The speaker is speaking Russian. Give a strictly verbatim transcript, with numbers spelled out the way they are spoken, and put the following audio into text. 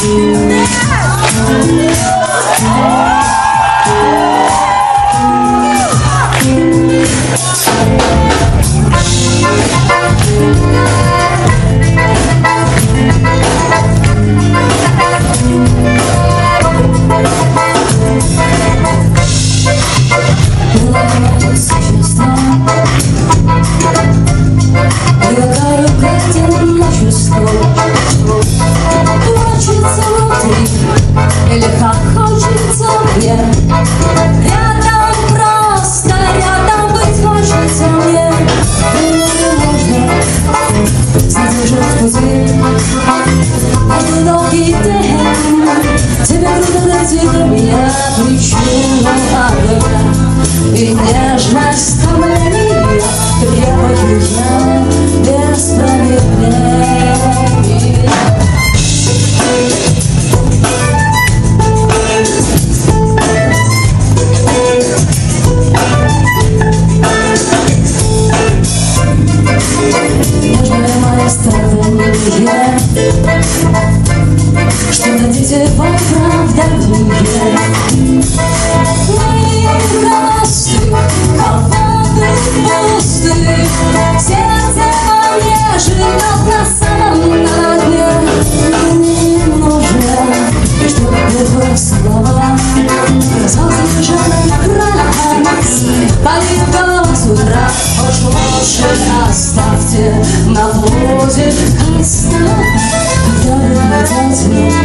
Или как хочется мне рядом, просто рядом быть хочется мне. Не можно задержать пути, каждый долгий день. Тебе трудно найти для меня причину огня и нежность томления. Требую я без промедления. Что дадите в оправдание? Мы просты, холодны, пусты. Сердце во мне живет на самом дне. Не нужно, чтобы первые слова заслуженных границ. Полив голос утра, уж лучше оставьте на пути Христа. Когда вы хотите